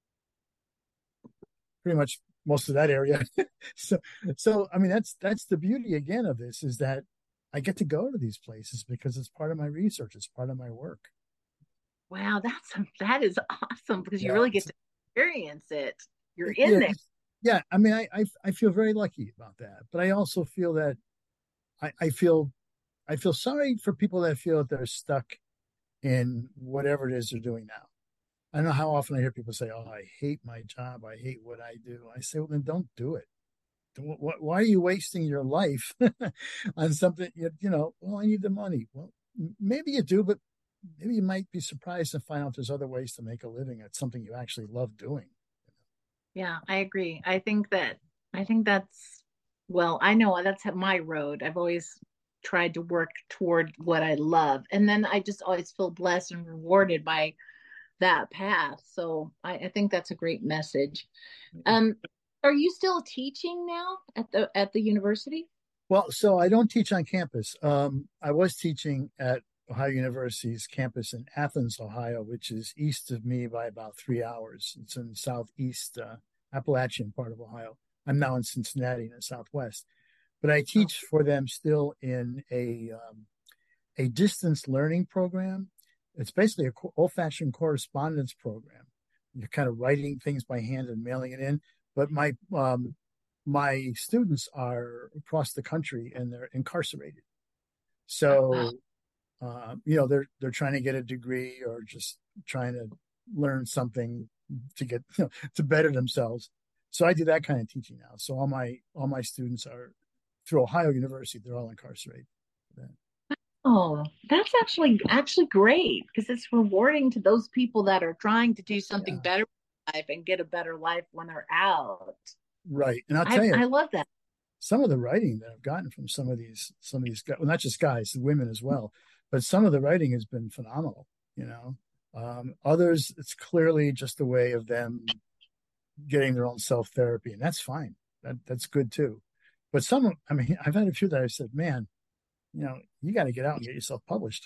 pretty much most of that area. so, so I mean, that's that's the beauty again of this is that I get to go to these places because it's part of my research. It's part of my work. Wow, that's that is awesome because you Yeah, really get it's, to experience it. You're in yeah, there. yeah. I mean, I, I I feel very lucky about that, but I also feel that I, I feel I feel sorry for people that feel that they're stuck in whatever it is they're doing now. I don't know how often I hear people say, "Oh, I hate my job. I hate what I do." I say, "Well, then don't do it. Why are you wasting your life on something? You, you know, well, I need the money. Well, maybe you do, but maybe you might be surprised to find out there's other ways to make a living at something you actually love doing." Yeah, I agree. I think that I think that's well, I know that's my road. I've always tried to work toward what I love. And then I just always feel blessed and rewarded by that path. So I, I think that's a great message. Um, are you still teaching now at the at the university? Well, so I don't teach on campus. Um, I was teaching at Ohio University's campus in Athens, Ohio, which is east of me by about three hours. It's in the southeast uh, Appalachian part of Ohio. I'm now in Cincinnati in the southwest, but I Oh, teach for them still in a um, a distance learning program. It's basically a old-fashioned correspondence program. You're kind of writing things by hand and mailing it in. But my um, my students are across the country and they're incarcerated. wow. So uh, you know they're they're trying to get a degree or just trying to learn something to get you know, to better themselves. So I do that kind of teaching now. So all my all my students are through Ohio University. They're all incarcerated. Oh, that's actually actually great because it's rewarding to those people that are trying to do something Yeah, better in life and get a better life when they're out. right. And I'll tell I you, I love that. some of the writing that I've gotten from some of these some of these guys, well, not just guys, women as well. but some of the writing has been phenomenal, you know. Um, others, it's clearly just a way of them getting their own self therapy, and that's fine. That that's good too. But some, I mean, I've had a few that I said, man, you know, you got to get out and get yourself published.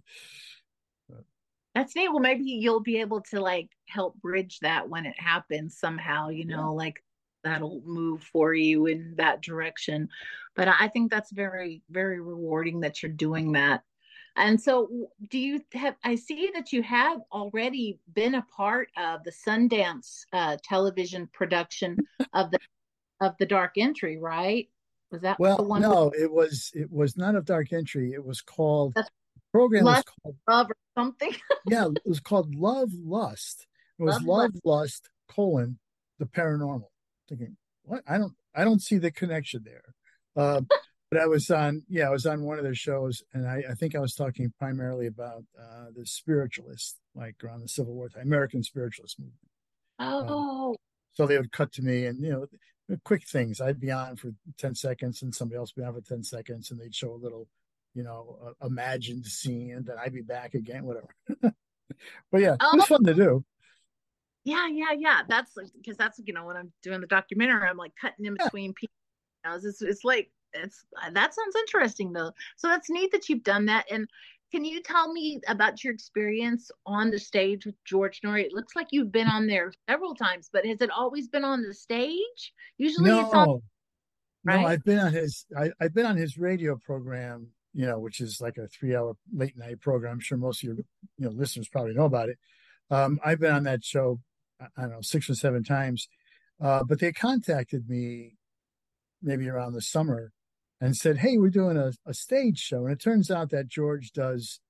That's neat. Well, maybe you'll be able to like help bridge that when it happens somehow, you Yeah. know, like that'll move for you in that direction. But I think that's very, very rewarding that you're doing that. And so, do you have? I see that you have already been a part of the Sundance uh, television production of the of the Dark Entry, right? Was that the Well, one with no, it was it was not a dark entry. It was called the program was lust called of or something? yeah, it was called Love Lust. It was Love, Love lust. Lust colon the paranormal. Thinking what? I don't I don't see the connection there. Uh, but I was on yeah I was on one of their shows, and I, I think I was talking primarily about uh, the spiritualists, like around the Civil War time, American spiritualist movement. Um, Oh, so they would cut to me, and you know, quick things. I'd be on for ten seconds, and somebody else would be on for ten seconds, and they'd show a little, you know, uh, imagined scene, and then I'd be back again, whatever. But yeah, it was oh, fun to do. yeah, yeah, yeah. That's like because that's you know when I'm doing the documentary, I'm like cutting in Yeah. between people. You know, it's it's like it's that sounds interesting though. So that's neat that you've done that. And can you tell me about your experience on the stage with George Norrie? It looks like you've been on there several times, but has it always been on the stage? Usually it's on, No, no, right? I've been on his, I, I've been on his radio program, you know, which is like a three-hour late night program. I'm sure most of your, you know, listeners probably know about it. Um, I've been on that show, I I don't know, six or seven times. Uh, but they contacted me maybe around the summer and said, "Hey, we're doing a, a stage show." And it turns out that George does,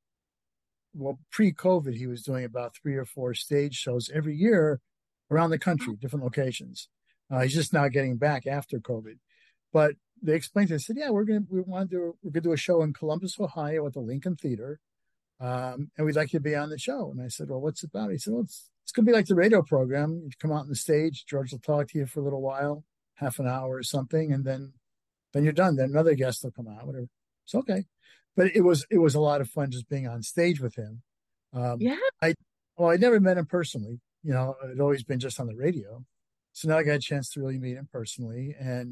well, pre-COVID, he was doing about three or four stage shows every year around the country, different locations. Uh, he's just now getting back after COVID. But they explained to us, said, "Yeah, we're gonna we want to do we're gonna do a show in Columbus, Ohio, at the Lincoln Theater, um, and we'd like you to be on the show." And I said, "Well, what's it about?" He said, "Well, it's it's gonna be like the radio program. You come out on the stage, George will talk to you for a little while, half an hour or something, and then then you're done. Then another guest will come out, whatever." It's okay. But it was it was a lot of fun just being on stage with him. Um, Yeah. I well, I never met him personally. You know, it'd always been just on the radio. So now I got a chance to really meet him personally, and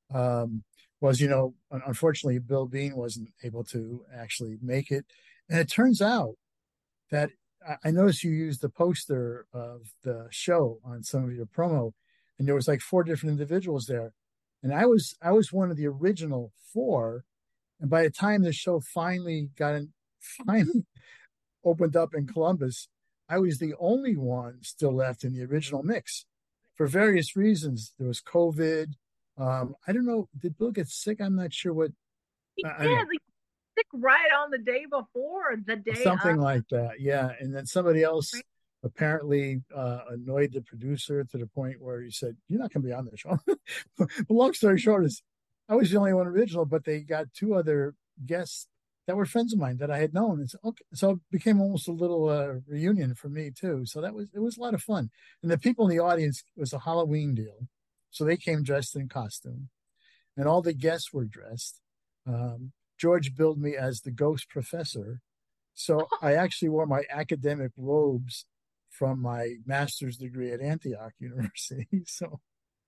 um, was you know, unfortunately, Bill Bean wasn't able to actually make it, and it turns out that I noticed you used the poster of the show on some of your promo, and there was like four different individuals there, and I was I was one of the original four, and by the time the show finally got in, finally opened up in Columbus, I was the only one still left in the original mix for various reasons. There was COVID. Um, I don't know. Did Bill get sick? I'm not sure what. He I don't did. know. Like, sick right on the day before, the day Something of. like that. Yeah. And then somebody else Right? apparently uh, annoyed the producer to the point where he said, "You're not going to be on the show." But long story short is I was the only one original, but they got two other guests that were friends of mine that I had known. And so, okay, so it became almost a little uh, reunion for me too. So that was, it was a lot of fun. And the people in the audience, it was a Halloween deal. So they came dressed in costume, and all the guests were dressed. Um, George billed me as the ghost professor. So I actually wore my academic robes from my master's degree at Antioch University. So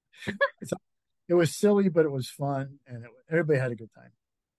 it's, it was silly, but it was fun, and it, everybody had a good time.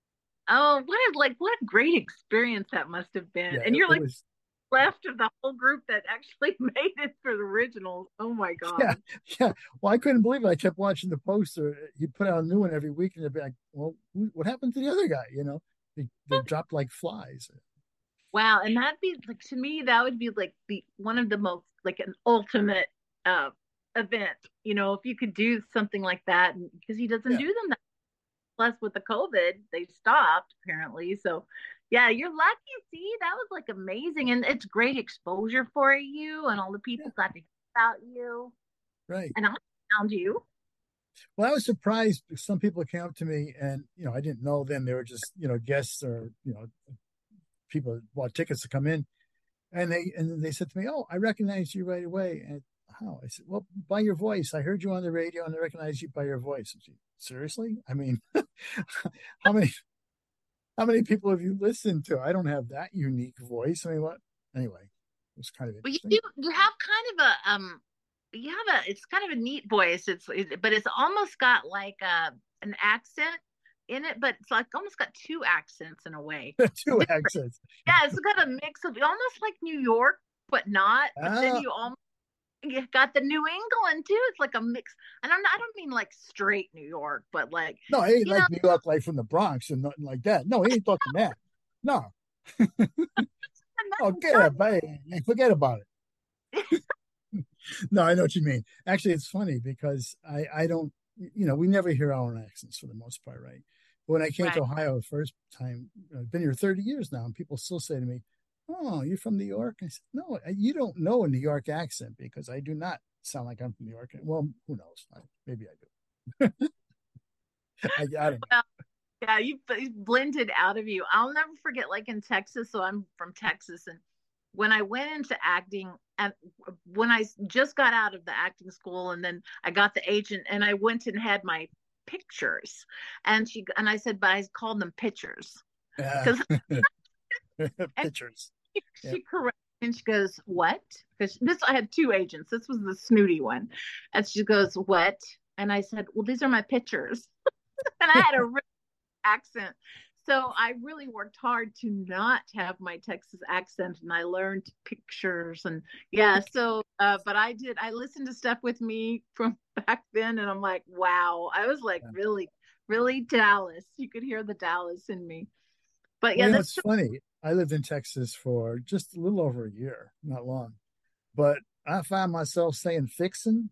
Oh, what a like what a great experience that must have been. Yeah, And it, you're it like was. left of the whole group that actually made it for the originals. Oh my Yeah, God. yeah. Well, I couldn't believe it. I kept watching the poster. He put out a new one every week, and they'd be like, "Well, what happened to the other guy?" You know, they they dropped like flies. Wow. And that'd be like to me, that would be like the one of the most like an ultimate uh event, you know, if you could do something like that and because he doesn't Yeah, do them that plus with the COVID, they stopped apparently. So yeah, you're lucky. See, that was like amazing. And it's great exposure for you and all the yeah, people got to hear about you. right. And I found you. Well, I was surprised. Some people came up to me, and you know, I didn't know them. They were just you know guests or you know people that bought tickets to come in, and they and they said to me, "Oh, I recognize you right away." And how? I said, "Well, by your voice. I heard you on the radio, and I recognize you by your voice." I said, seriously? I mean, how many? How many people have you listened to? I don't have that unique voice. I mean, what? Anyway, it was kind of Well, you interesting. do, you have kind of a um, you have a it's kind of a neat voice. It's it, but it's almost got like a an accent in it, but it's like almost got two accents in a way. Two accents. Yeah, it's got a mix of almost like New York, but not. But then Ah, you almost you got the New England too. It's like a mix. I don't I don't mean like straight New York, but like no, it ain't you know, like New York, like from the Bronx and nothing like that. No, he ain't talking that. No. and Oh, that's get not it, man. Forget about it. No, I know what you mean. Actually, it's funny because I, I don't, you know, we never hear our own accents for the most part, right? But when I came to right. Ohio the first time, I've been here thirty years now, and people still say to me, "Oh, you're from New York?" I said, "No, you don't know a New York accent because I do not sound like I'm from New York." Well, who knows? Maybe I do. I, I don't Well, yeah, you blended out of you. I'll never forget, like in Texas. So I'm from Texas, and when I went into acting, and when I just got out of the acting school, and then I got the agent, and I went and had my pictures, and she and I said, but I called them pictures know. because Uh, and pictures. she, Yeah. she corrected. And she goes, "What?" Because this, I had two agents. This was the snooty one, and she goes, "What?" And I said, "Well, these are my pictures." And I had a real accent. So I really worked hard to not have my Texas accent, and I learned pictures and yeah. So, uh, but I did. I listened to stuff with me from back then, and I'm like, wow. I was like, Yeah. really, really Dallas. You could hear the Dallas in me. But Well, yeah, you know, that's it's funny. I lived in Texas for just a little over a year, not long, but I found myself saying fixing.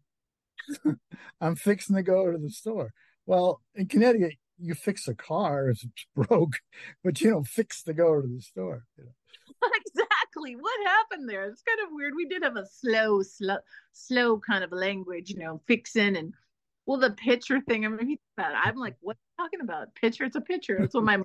I'm fixing to go to the store. Well, in Connecticut, you fix a car if it's broke, but you don't fix to go to the store. You know? exactly what happened there. It's kind of weird. We did have a slow, slow, slow kind of language, you know, fixing and well, the picture thing. I mean, about it, I'm like, what are you talking about? Picture? It's a picture. That's what my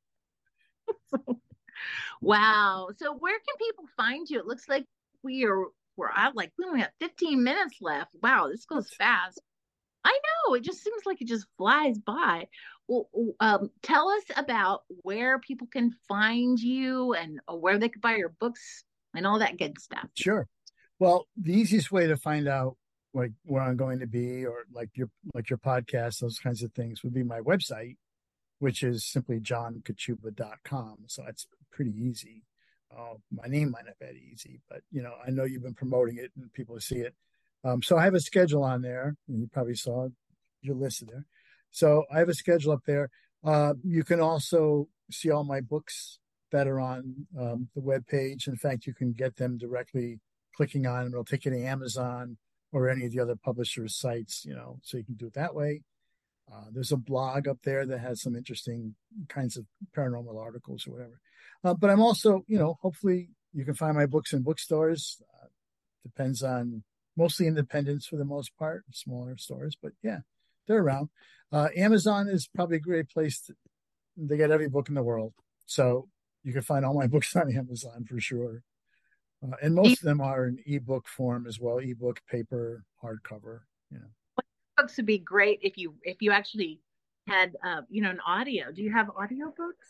wow. So where can people find you? It looks like we are we're out like we only have fifteen minutes left. Wow, this What? goes fast. I know. It just seems like it just flies by. Well, um, tell us about where people can find you and uh, where they can buy your books and all that good stuff. Sure. Well, the easiest way to find out like where I'm going to be or like your like your podcast, those kinds of things would be my website, which is simply john kachuba dot com. So that's pretty easy. Uh, my name might not be that easy, but you know, I know you've been promoting it and people see it. Um, so I have a schedule on there, and you probably saw it, you're listed there. So I have a schedule up there. Uh, you can also see all my books that are on um, the web page. In fact, you can get them directly clicking on them. It'll take you to Amazon or any of the other publishers' sites, you know, so you can do it that way. Uh, there's a blog up there that has some interesting kinds of paranormal articles or whatever. Uh, but I'm also, you know, hopefully you can find my books in bookstores. Uh, depends on mostly independents for the most part, smaller stores, but yeah, they're around. Uh, Amazon is probably a great place. To, they get every book in the world. So you can find all my books on Amazon for sure. Uh, and most of them are in ebook form as well, ebook, paper, hardcover, you know. Books would be great if you if you actually had uh, you know an audio. Do you have audio books?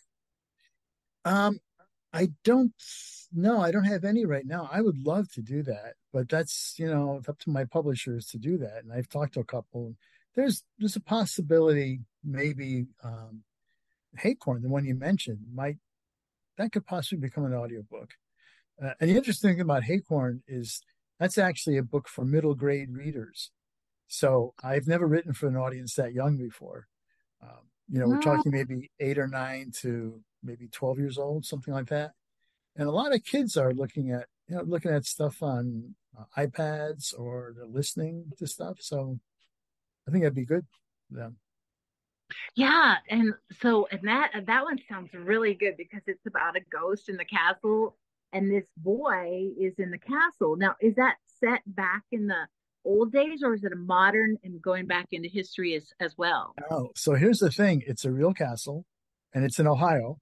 Um, I don't know. I don't have any right now. I would love to do that, but that's, you know, it's up to my publishers to do that. And I've talked to a couple. There's there's a possibility maybe um Haycorn, the one you mentioned, might that could possibly become an audiobook. Uh, and the interesting thing about Haycorn is that's actually a book for middle grade readers. So I've never written for an audience that young before. Um, you know, we're Mm, talking maybe eight or nine to maybe twelve years old, something like that. And a lot of kids are looking at, you know, looking at stuff on uh, iPads or they're listening to stuff. So I think that'd be good for them. yeah, and so and that that one sounds really good because it's about a ghost in the castle, and this boy is in the castle. Now, is that set back in the old days, or is it a modern and going back into history as as well? Oh, so here's the thing. It's a real castle and it's in Ohio.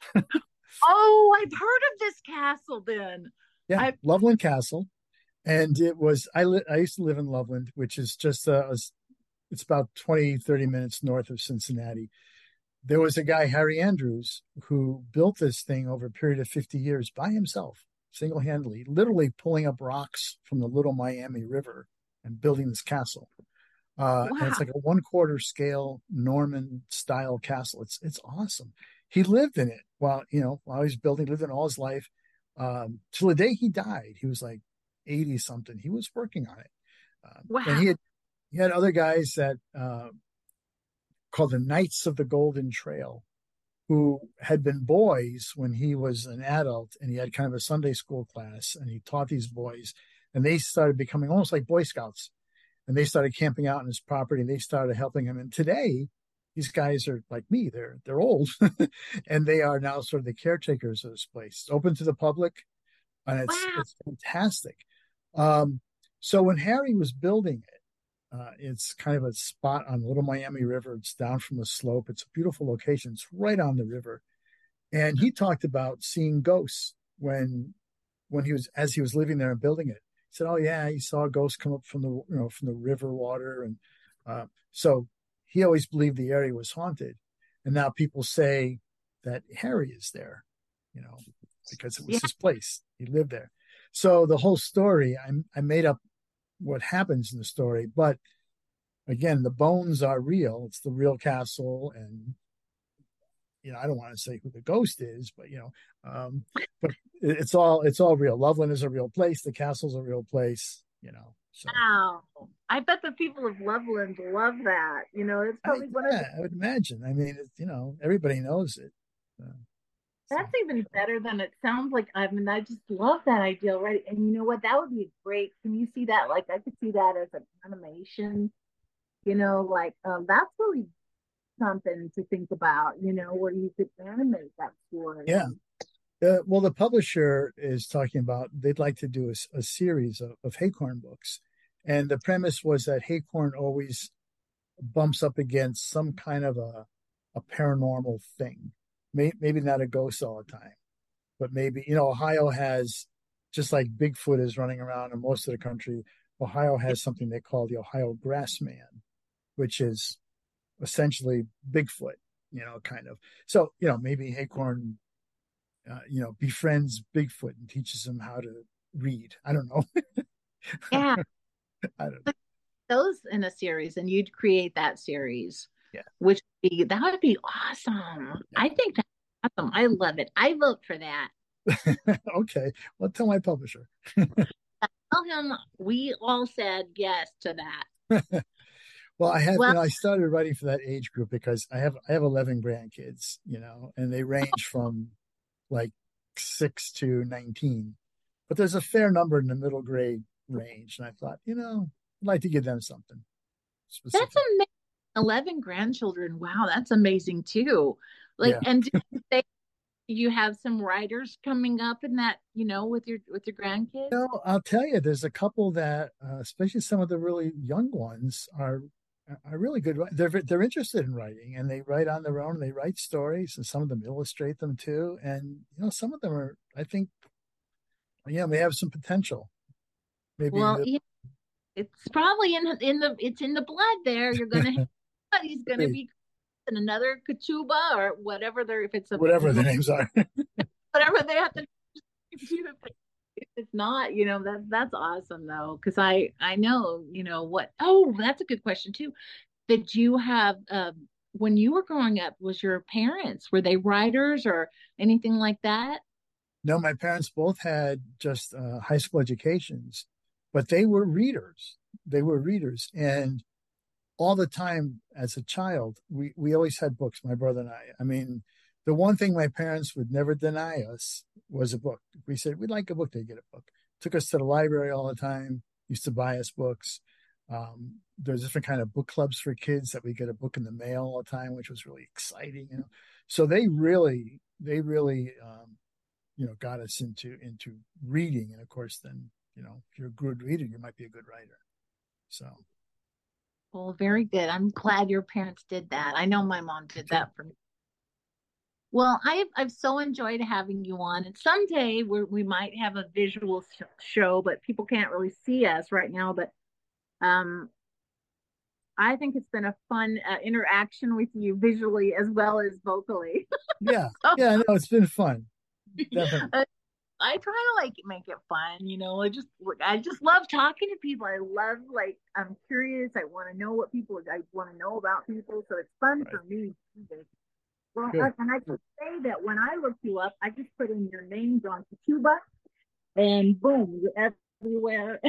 Oh, I've heard of this castle. Then Yeah, I Loveland Castle. And it was, I, li- I used to live in Loveland, which is just, uh, it's about twenty thirty minutes north of Cincinnati. there was a guy, Harry Andrews, who built this thing over a period of fifty years by himself, single handedly, literally pulling up rocks from the Little Miami River and building this castle. Uh, and it's Wow. like a one quarter scale Norman style castle. It's it's awesome. He lived in it while you know while he was building, lived in all his life. Um, till the day he died, he was like eighty something. He was working on it, um, and Wow. he had he had other guys that uh, called the Knights of the Golden Trail, who had been boys when he was an adult, and he had kind of a Sunday school class, and he taught these boys, and they started becoming almost like Boy Scouts, and they started camping out on his property. And they started helping him, and today these guys are like me. They're they're old, and they are now sort of the caretakers of this place. It's open to the public, and it's Wow. it's fantastic. Um, so when Harry was building it, uh, it's kind of a spot on Little Miami River. It's down from the slope. It's a beautiful location. It's right on the river, and he talked about seeing ghosts when when he was as he was living there and building it. He said, "Oh yeah, he saw a ghost come up from the you know from the river water," and uh, so he always believed the area was haunted. And now people say that Harry is there, you know, because it was Yeah. his place. He lived there. So the whole story, I, I made up what happens in the story, but again, the bones are real. It's the real castle, and you know, I don't want to say who the ghost is, but you know, um, but it's all it's all real. Loveland is a real place. The castle's a real place. You know, so Wow. I bet the people of Loveland love that. You know, it's I probably one of the, yeah, I would imagine. I mean, it's, you know, everybody knows it. Uh, so that's even better than it sounds like. I mean, I just love that idea, right? And you know what? That would be great. Can you see that? Like, I could see that as an animation, you know, like, um, that's really something to think about, you know, where you could animate that story. yeah. Uh, well, the publisher is talking about they'd like to do a, a series of, of Haycorn books, and the premise was that Haycorn always bumps up against some kind of a a paranormal thing. May, maybe not a ghost all the time, but maybe you know Ohio has just like Bigfoot is running around in most of the country. Ohio has something they call the Ohio Grassman, which is essentially Bigfoot, you know, kind of. So you know maybe Haycorn, uh, you know, befriends Bigfoot and teaches him how to read. I don't know. Yeah. I don't know. Put those in a series and you'd create that series, Yeah, which would be, that would be awesome. yeah. I think that's awesome. I love it. I vote for that. Okay. Well, tell my publisher. Tell him we all said yes to that. Well, I have, you Well, know, I started writing for that age group because I have, I have eleven grandkids, you know, and they range from like six to nineteen, but there's a fair number in the middle grade range. And I thought, you know, I'd like to give them something that's specific. amazing. eleven grandchildren. Wow, that's amazing too. Like, Yeah. and do you say you have some writers coming up in that, you know, with your with your grandkids? No, I'll tell you, there's a couple that, uh, especially some of the really young ones, are are really good. They're they're interested in writing, and they write on their own. They write stories, and some of them illustrate them too. And you know, some of them are, I think, yeah, they have some potential. Maybe Well, the, yeah, it's probably in in the it's in the blood there. You're gonna have somebody's gonna be in another Kachuba or whatever they're if it's a whatever the names are. whatever they have to do. If it's not, you know, that that's awesome though, because I I know, you know what. Oh, that's a good question too. Did you have um when you were growing up, was your parents were they writers or anything like that? No, my parents both had just uh, high school educations, but they were readers. They were readers, and all the time as a child, we we always had books. My brother and I. I mean, the one thing my parents would never deny us was a book. If we said we'd like a book, they get a book. Took us to the library all the time. Used to buy us books. Um, there's different kind of book clubs for kids that we get a book in the mail all the time, which was really exciting. You know, so they really they really um, you know got us into into reading, and of course, then you know if you're a good reader, you might be a good writer. So Well, very good. I'm glad your parents did that. I know my mom did okay, that for me. Well, I've I've so enjoyed having you on, and someday we we might have a visual sh- show, but people can't really see us right now. But um, I think it's been a fun uh, interaction with you visually as well as vocally. Yeah, So, yeah, no, it's been fun. Definitely. uh, I try to like make it fun, you know. I just I just love talking to people. I love like I'm curious. I want to know what people I want to know about people. So it's fun Right. for me. Well, Good. and I can say that when I looked you up, I just put in your name, John Kachuba, and boom, you're everywhere.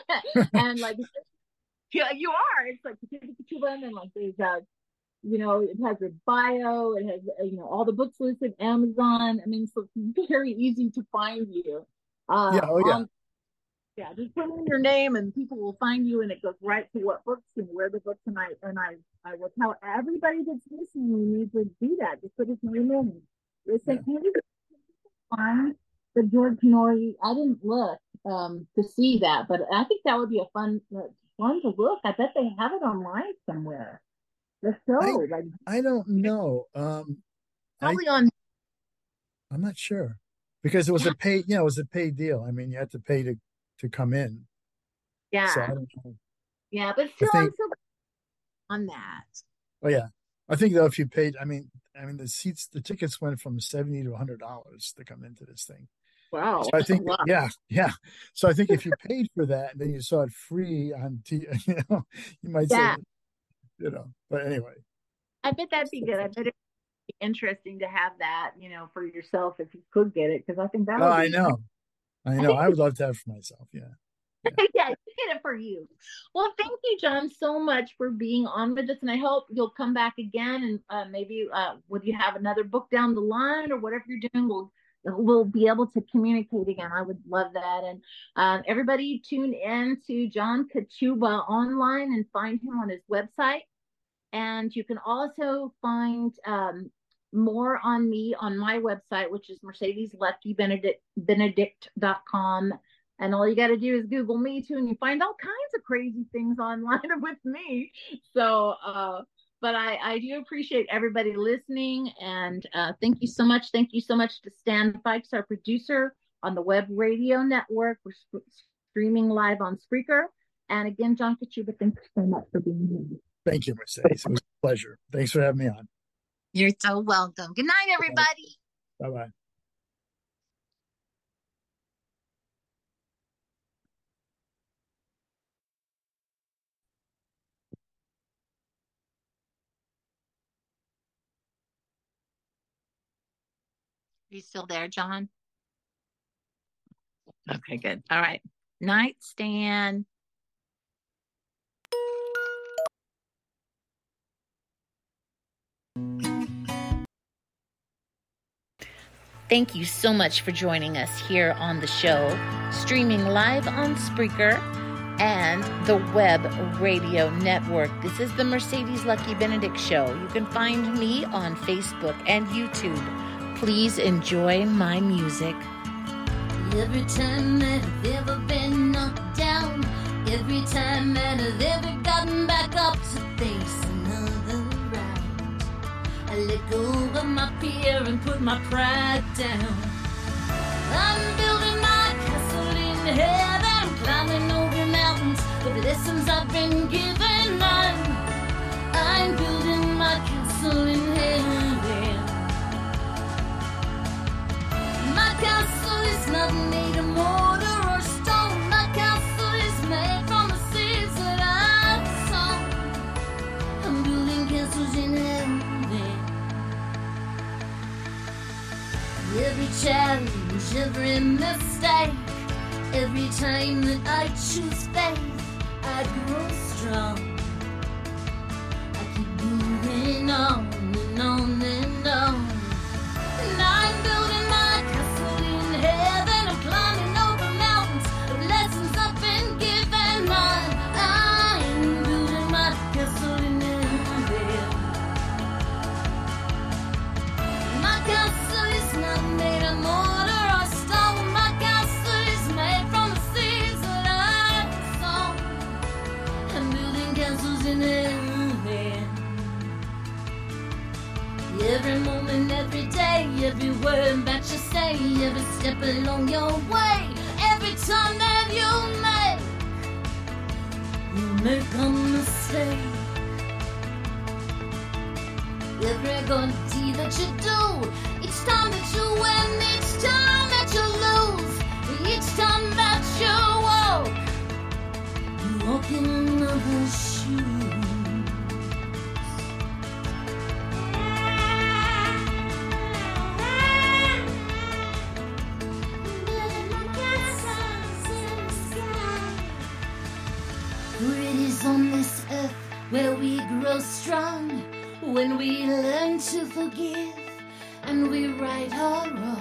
And like, yeah, you are. It's like Kachuba, and then like there's uh, you know, it has a bio, it has uh, you know all the books listed, Amazon. I mean, so it's very easy to find you. Yeah, Uh, oh yeah. on yeah, just put in your name and people will find you, and it goes right to what books and where the books. And I and I I will tell everybody that's listening, you need to do that. Just put his name in. Listen, can you find the George Norrie? I didn't look um to see that, but I think that would be a fun uh, one to look. I bet they have it online somewhere. The I show, like I don't know. Um, I probably on. I'm not sure because it was a paid, you know, it was a paid deal. I mean, you had to pay to to come in. So I Yeah, don't know. yeah, but I still, I'm think, still on that. oh yeah, I think though if you paid, I mean, I mean the seats, the tickets went from seventy to a hundred dollars to come into this thing. Wow, So I think, wow. yeah, yeah. So I think if you paid for that and then you saw it free on T, you know, you might say, Yeah, you know. But anyway, I bet that'd be good. I bet it'd be interesting to have that, you know, for yourself if you could get it, because I think that oh, would I be. know, I I know. think I would love to have it for myself. Yeah, yeah. yeah, get it for you. Well, thank you, John, so much for being on with us, and I hope you'll come back again, and uh, maybe uh, would you have another book down the line or whatever you're doing, we'll we'll be able to communicate again. I would love that. And um, everybody tune in to John Kachuba online and find him on his website. And you can also find um, more on me on my website, which is Mercedes Lucky Benedict dot com. And all you got to do is Google me too, and you find all kinds of crazy things online with me. So, uh, but I, I do appreciate everybody listening. And uh, thank you so much. Thank you so much to Stan Fikes, our producer on the Web Radio Network. We're sp- streaming live on Spreaker. And again, John Kachuba, thank you so much for being here. Thank you, Mercedes. It was a pleasure. Thanks for having me on. You're so welcome. Good night, everybody. Bye bye. Are you still there, John? Okay, good. All right. Nightstand. Thank you so much for joining us here on the show, streaming live on Spreaker and the Web Radio Network. This is the Mercedes Lucky Benedict Show. You can find me on Facebook and YouTube. Please enjoy my music. Every time that I've ever been knocked down, every time that I've ever gotten back up to face another round, I let go of my fear and put my pride down. I'm building my castle in heaven, climbing over mountains with the lessons I've been given. I'm, I'm building my castle in heaven. My castle is not made of mortar or stone. My castle is made from the seeds that I've sown. I'm building castles in heaven. Every challenge, every mistake, every time that I choose faith, I grow strong. I keep moving on and on and on. And I'm building my castle in heaven. I'm climbing over mountains of lessons I've been given. I'm, I'm building my castle in heaven. My castle is not made of mortar or stone. My castle is made from the seeds that I've sown. I'm building castles in heaven. Every moment, every day, every word that you say, every step along your way, every time that you make, you make a mistake. every good deed that you do, each time that you win, each time that you lose, each time that you walk, you walk in another shoe. For it is on this earth where we grow strong, when we learn to forgive and we right our wrongs.